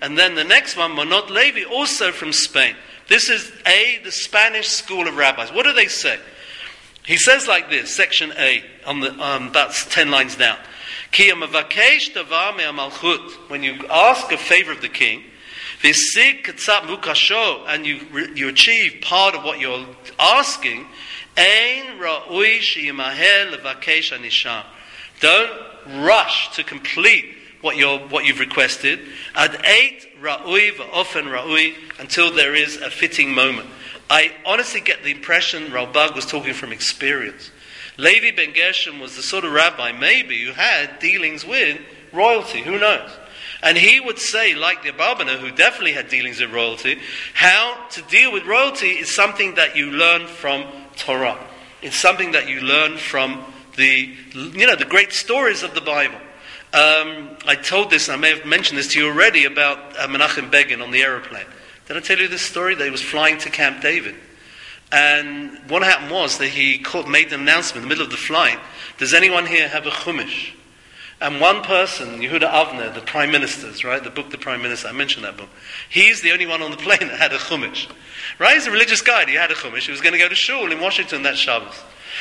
and then the next one, Monot Levi, also from Spain. This is A, the Spanish school of rabbis. What do they say? He says like this, section A, on the um, about ten lines down. Ki amavakesh davar me'amalchut. When you ask a favor of the king, v'sig katzat mukasho, and you you achieve part of what you're asking, ein ra'ui sheyimaher levakesh anisham. Don't rush to complete what you're what you've requested. Ad eight ra'ui v'ofen ra'ui, until there is a fitting moment. I honestly get the impression Ralbag was talking from experience. Levi ben Gershom was the sort of rabbi, maybe, who had dealings with royalty. Who knows? And he would say, like the Abarbanel, who definitely had dealings with royalty, how to deal with royalty is something that you learn from Torah. It's something that you learn from the, you know, the great stories of the Bible. Um, I told this, I may have mentioned this to you already, about uh, Menachem Begin on the aeroplane. Did I tell you this story? That he was flying to Camp David. And what happened was that he called, made an announcement in the middle of the flight, does anyone here have a Chumash? And one person, Yehuda Avner, the Prime Minister's, right? The book, The Prime Minister, I mentioned that book. He's the only one on the plane that had a Chumash. Right? He's a religious guy, he had a Chumash. He was going to go to shul in Washington that Shabbos.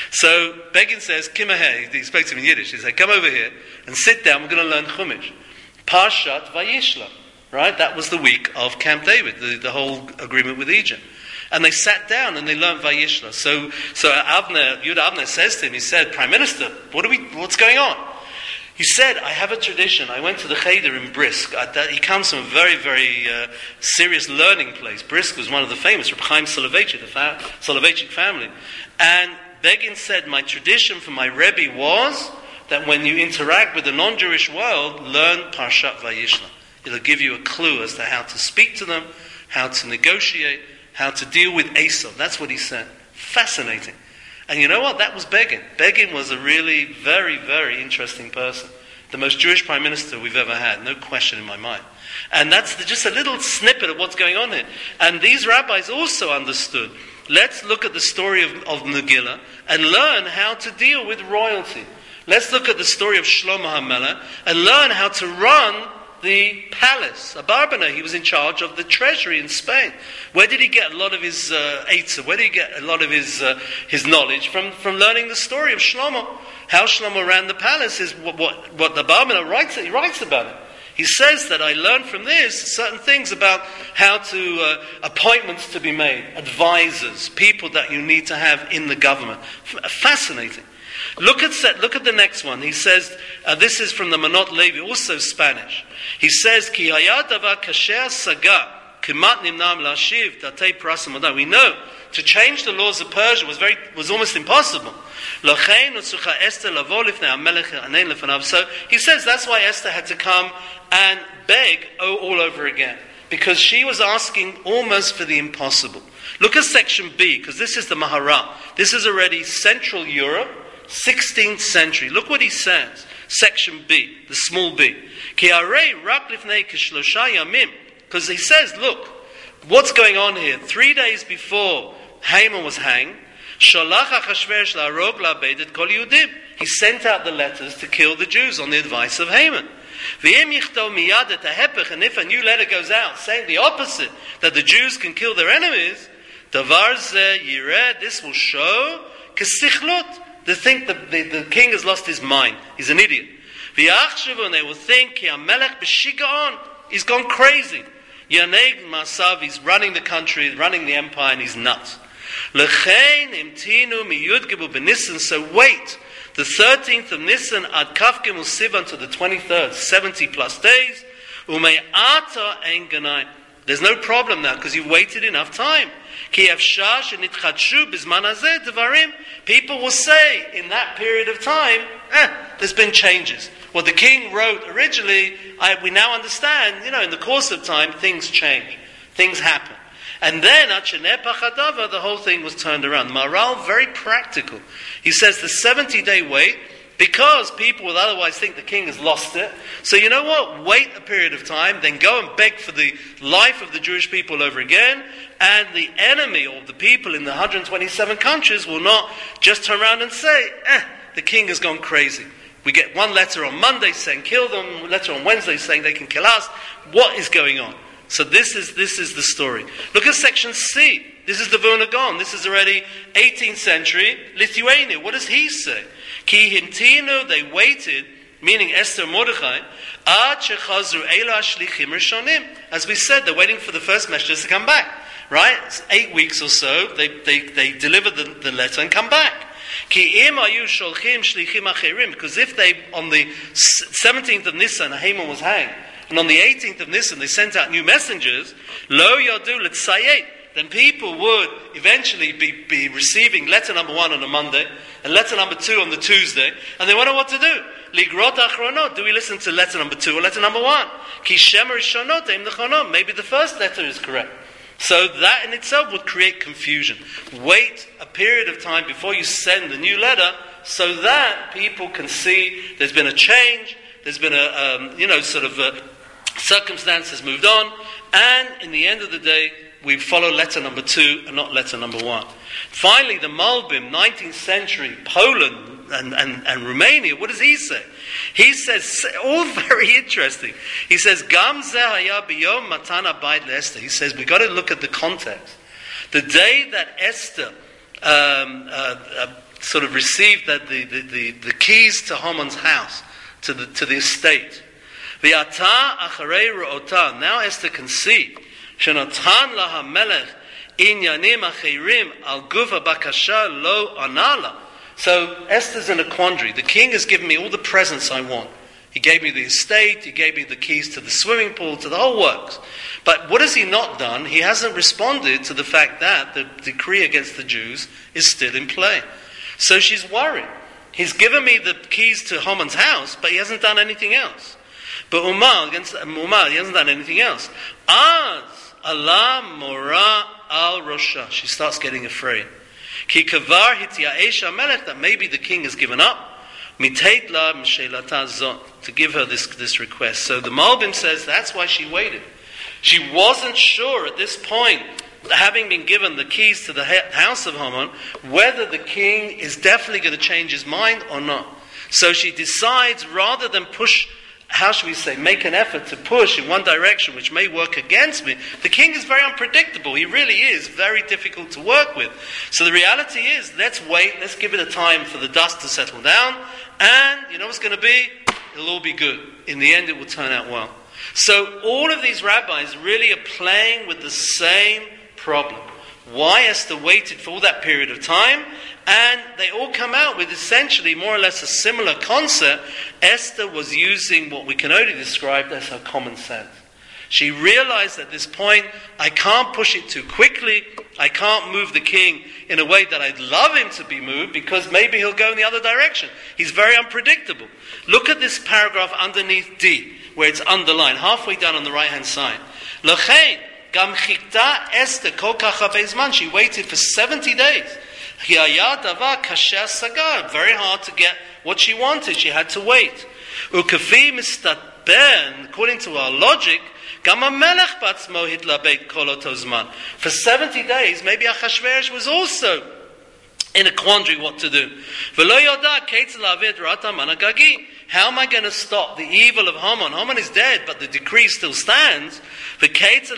So Begin says, Kimahe, he spoke to him in Yiddish, he said, come over here and sit down, we're going to learn Chumash. Parshat Vayishla. Right? That was the week of Camp David, the, the whole agreement with Egypt. And they sat down and they learned Vayishla. So, so Avner, Yehuda Avner says to him, he said, Prime Minister, what are we, what's going on? He said, I have a tradition. I went to the Cheder in Brisk. I, that, he comes from a very, very uh, serious learning place. Brisk was one of the famous, Reb Chaim Soloveitchik, the fa- Soloveitchik family. And Begin said, my tradition for my Rebbe was that when you interact with the non-Jewish world, learn Parshat Vayishla. It'll give you a clue as to how to speak to them, how to negotiate, how to deal with Esau. That's what he said. Fascinating. And you know what? That was Begin. Begin was a really very, very interesting person. The most Jewish prime minister we've ever had. No question in my mind. And that's the, just a little snippet of what's going on here. And these rabbis also understood. Let's look at the story of, of Megillah and learn how to deal with royalty. Let's look at the story of Shlomo HaMelech and learn how to run the palace. Abarbanel, he was in charge of the treasury in Spain. Where did he get a lot of his uh, eitzah? Where did he get a lot of his uh, his knowledge? From from learning the story of Shlomo. How Shlomo ran the palace is what what, what the Abarbanel writes. He writes about it. He says that I learned from this certain things about how to uh, appointments to be made, advisors, people that you need to have in the government. F- fascinating. Look at look at the next one. He says, uh, this is from the Monot Levi, also Spanish. He says, Ki hayat davar kasher saga, kimat nimnam lashiv datei prasim adar. We know to change the laws of Persia was very was almost impossible. Lachein utzucha Esther lavo lifnei hamelech anein lefanav. So he says that's why Esther had to come and beg oh, all over again, because she was asking almost for the impossible. Look at section B, because this is the Maharal. This is already Central Europe. sixteenth century. Look what he says. Section B, the small b. Because he says, look, what's going on here? Three days before Haman was hanged, he sent out the letters to kill the Jews on the advice of Haman. And if a new letter goes out saying the opposite, that the Jews can kill their enemies, this will show They think the, the, the king has lost his mind. He's an idiot. And they will think, he's gone crazy. He's running the country, running the empire, and he's nuts. So wait, the thirteenth of Nisan, ad kafkim usivan to the twenty-third, seventy plus days. There's no problem now, because you waited enough time. People will say in that period of time, eh, there's been changes. What the king wrote originally, I, we now understand, you know, in the course of time, things change. Things happen. And then, the whole thing was turned around. Maharal, very practical. He says the seventy-day wait, because people will otherwise think the king has lost it. So you know what? Wait a period of time, then go and beg for the life of the Jewish people over again, and the enemy or the people in the one hundred twenty-seven countries will not just turn around and say, eh, the king has gone crazy. We get one letter on Monday saying kill them, one letter on Wednesday saying they can kill us. What is going on? So this is this is the story. Look at section C. This is the Vilna Gaon. This is already eighteenth century Lithuania. What does he say? Ki himtinu, they waited, meaning Esther and Mordechai, ad shechazru ela shlichim rishonim. As we said, they're waiting for the first messengers to come back. Right? It's eight weeks or so. They they they deliver the, the letter and come back. Ki im ayu sholchim shlichim acherim. Because if they, on the seventeenth of Nisan, Haman was hanged, and on the eighteenth of Nisan they sent out new messengers, lo yadu l'tzayet, then people would eventually be, be receiving letter number one on a Monday, and letter number two on the Tuesday, and they wonder what to do. Ligrot achronot, do we listen to letter number two or letter number one? Ki shemer rishonot eim nechonom, maybe the first letter is correct. So that in itself would create confusion. Wait a period of time before you send the new letter, so that people can see there's been a change, there's been a, um, you know, sort of a circumstance has moved on, and in the end of the day, we follow letter number two and not letter number one. Finally, the Malbim, nineteenth century, Poland and, and, and Romania, what does he say? He says, all very interesting. He says, Gam ze haya biyom matan habayit leEsther. He says, we've got to look at the context. The day that Esther um, uh, uh, sort of received that the, the, the, the keys to Haman's house, to the, to the estate, V'ata acharei re'ota, now Esther can see, Shenatan laha melech inyanim achirim al gufa bakasha lo anala. So Esther's in a quandary. The king has given me all the presents I want. He gave me the estate, he gave me the keys to the swimming pool, to the whole works. But what has he not done? He hasn't responded to the fact that the decree against the Jews is still in play. So she's worried. He's given me the keys to Haman's house, but he hasn't done anything else. But Umar, against Umar, he hasn't done anything else. Az Allah mora al Rosha. She starts getting afraid. Ki kavar hityaesh hamelech, that maybe the king has given up. Miteit la m'sheilata zot, to give her this, this request. So the Malbim says that's why she waited. She wasn't sure at this point, having been given the keys to the house of Haman, whether the king is definitely going to change his mind or not. So she decides, rather than push, how should we say, make an effort to push in one direction which may work against me. The king is very unpredictable. He really is very difficult to work with. So the reality is, let's wait, let's give it a time for the dust to settle down, and you know what's going to be? It'll all be good. In the end, it will turn out well. So all of these rabbis really are playing with the same problem. Why Esther waited for all that period of time, and they all come out with essentially more or less a similar concept. Esther was using what we can only describe as her common sense. She realized at this point, I can't push it too quickly, I can't move the king in a way that I'd love him to be moved, because maybe he'll go in the other direction. He's very unpredictable. Look at this paragraph underneath D, where it's underlined, halfway down on the right hand side. L'chein, gam chikta Esther kol kach harbe zman. She waited for seventy days. Very hard to get what she wanted. She had to wait. Ukafi mistatben, according to our logic, gam melech batzmo hitlabeit kol oto zman. For seventy days, maybe Achashverosh was also in a quandary what to do. V'lo yoda keitz lavid rata managagi. How am I going to stop the evil of Haman? Haman is dead, but the decree still stands. How can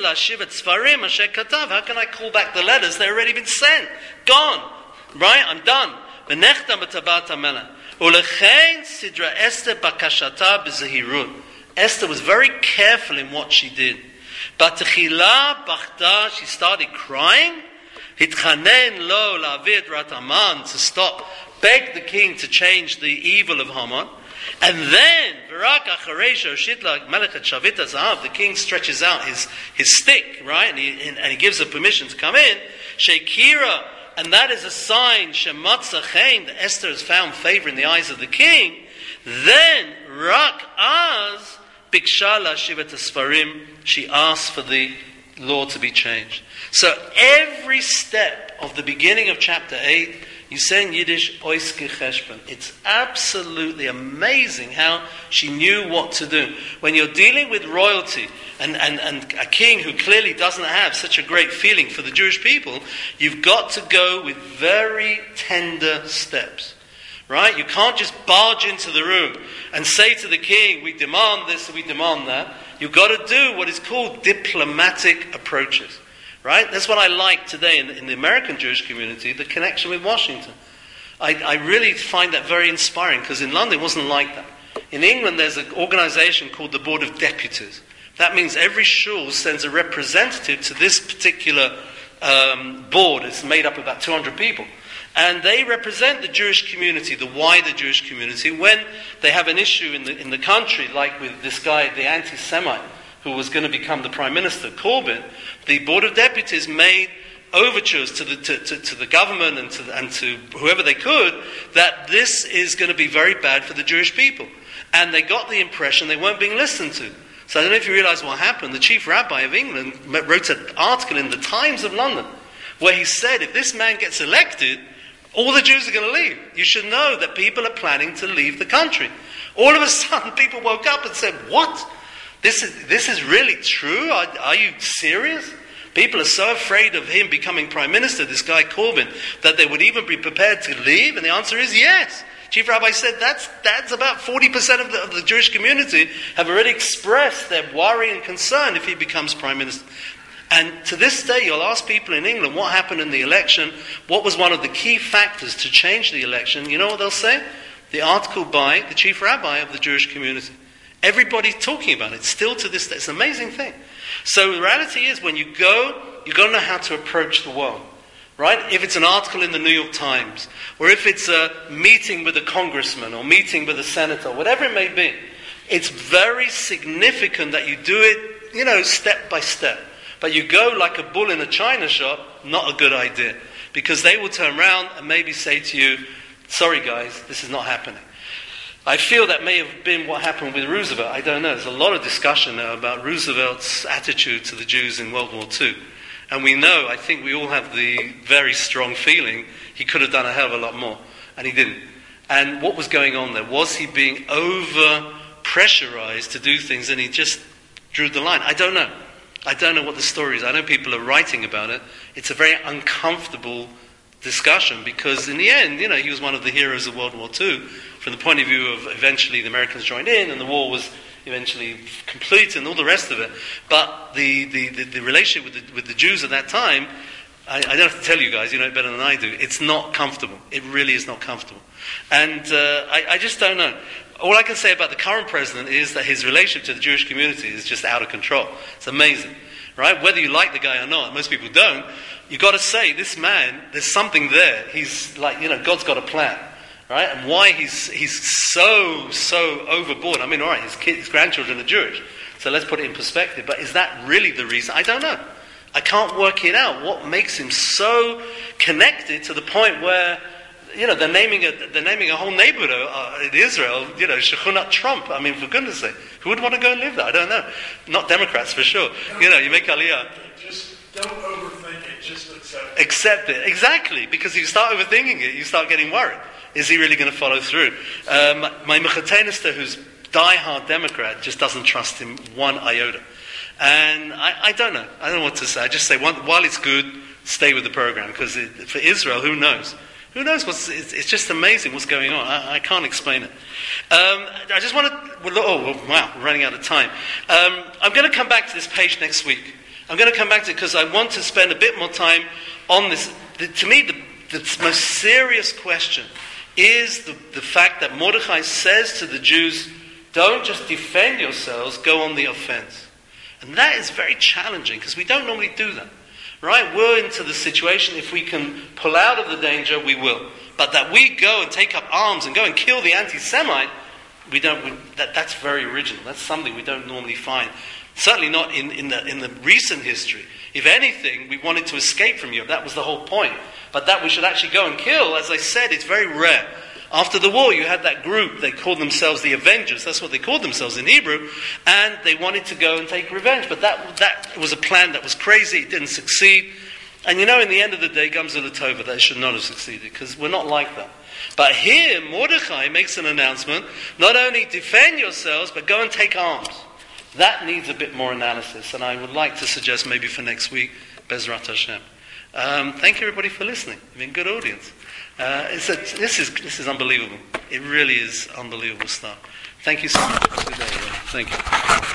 I call back the letters? They've already been sent. Gone. Right? I'm done. Esther was very careful in what she did. But she started crying. To stop, beg the king to change the evil of Haman. And then, the king stretches out his, his stick, right? And he, and he gives her permission to come in. Shekira, and that is a sign, Shematzachein, that Esther has found favor in the eyes of the king. Then, Rak Az, Bikshala Shivat Sfarim, she asked for the law to be changed. So every step of the beginning of chapter eight, you say in Yiddish, Oiske Cheshbon. It's absolutely amazing how she knew what to do. When you're dealing with royalty and, and, and a king who clearly doesn't have such a great feeling for the Jewish people, you've got to go with very tender steps. right? You can't just barge into the room and say to the king, we demand this, we demand that. You've got to do what is called diplomatic approaches, right? That's what I like today in, in the American Jewish community, the connection with Washington. I, I really find that very inspiring, because in London it wasn't like that. In England there's an organization called the Board of Deputies. That means every shul sends a representative to this particular um, board. It's made up of about two hundred people. And they represent the Jewish community, the wider Jewish community, when they have an issue in the in the country, like with this guy, the anti-Semite, who was going to become the Prime Minister, Corbyn. The Board of Deputies made overtures to the to, to, to the government and to and to whoever they could that this is going to be very bad for the Jewish people. And they got the impression they weren't being listened to. So I don't know if you realise what happened. The Chief Rabbi of England wrote an article in the Times of London where he said, if this man gets elected, all the Jews are going to leave. You should know that people are planning to leave the country. All of a sudden, people woke up and said, what? This is this is really true? Are, are you serious? People are so afraid of him becoming Prime Minister, this guy Corbyn, that they would even be prepared to leave? And the answer is yes. Chief Rabbi said that's that's about forty percent of the, of the Jewish community have already expressed their worry and concern if he becomes Prime Minister. And to this day, you'll ask people in England what happened in the election, what was one of the key factors to change the election. You know what they'll say? The article by the Chief Rabbi of the Jewish community. Everybody's talking about it, still to this day. It's an amazing thing. So the reality is, when you go, you've got to know how to approach the world. Right? If it's an article in the New York Times, or if it's a meeting with a congressman, or meeting with a senator, whatever it may be, it's very significant that you do it, you know, step by step. But you go like a bull in a china shop, not a good idea. Because they will turn around and maybe say to you, sorry guys, this is not happening. I feel that may have been what happened with Roosevelt. I don't know. There's a lot of discussion now about Roosevelt's attitude to the Jews in World War Two. And we know, I think we all have the very strong feeling, he could have done a hell of a lot more. And he didn't. And what was going on there? Was he being over-pressurized to do things and he just drew the line? I don't know. I don't know what the story is. I know people are writing about it. It's a very uncomfortable discussion because in the end, you know, he was one of the heroes of World War Two from the point of view of eventually the Americans joined in and the war was eventually complete and all the rest of it. But the, the, the, the relationship with the, with the Jews at that time, I, I don't have to tell you guys, you know it better than I do, it's not comfortable. It really is not comfortable. And uh, I, I just don't know. All I can say about the current president is that his relationship to the Jewish community is just out of control. It's amazing. Right? Whether you like the guy or not, most people don't, you've got to say, this man, there's something there. He's like, you know, God's got a plan. Right? And why he's he's so, so overboard. I mean, all right, his kids, his grandchildren are Jewish. So let's put it in perspective. But is that really the reason? I don't know. I can't work it out. What makes him so connected to the point where, you know, they're naming a, they're naming a whole neighborhood uh, in Israel, you know, Shechunat Trump. I mean, for goodness sake, who would want to go and live there? I don't know. Not Democrats, for sure. You know, you make Aliyah. Just don't overthink it, just accept it. Accept it, exactly. Because if you start overthinking it, you start getting worried. Is he really going to follow through? Um, my Mechatenister, who's die-hard Democrat, just doesn't trust him one iota. And I, I don't know. I don't know what to say. I just say, one, while it's good, stay with the program. Because it, for Israel, who knows? Who knows? What's, it's, it's just amazing what's going on. I, I can't explain it. Um, I just want to... Well, oh, wow, we're running out of time. Um, I'm going to come back to this page next week. I'm going to come back to it because I want to spend a bit more time on this. The, to me, the, the most serious question is the, the fact that Mordechai says to the Jews, don't just defend yourselves, go on the offense. And that is very challenging because we don't normally do that. Right? We're into the situation, if we can pull out of the danger, we will. But that we go and take up arms and go and kill the anti-Semite, we don't, we, that, that's very original. That's something we don't normally find. Certainly not in, in, the, in the recent history. If anything, we wanted to escape from Europe. That was the whole point. But that we should actually go and kill, as I said, it's very rare. After the war, you had that group, they called themselves the Avengers, that's what they called themselves in Hebrew, and they wanted to go and take revenge. But that that was a plan that was crazy, it didn't succeed. And you know, in the end of the day, Gamzu Latova, that should not have succeeded, because we're not like that. But here, Mordechai makes an announcement, not only defend yourselves, but go and take arms. That needs a bit more analysis, and I would like to suggest maybe for next week, Bezrat Hashem. Um, thank you, everybody, for listening. You've been a good audience. Uh, it's a, this is this is unbelievable. It really is unbelievable stuff. Thank you so much. Thank you.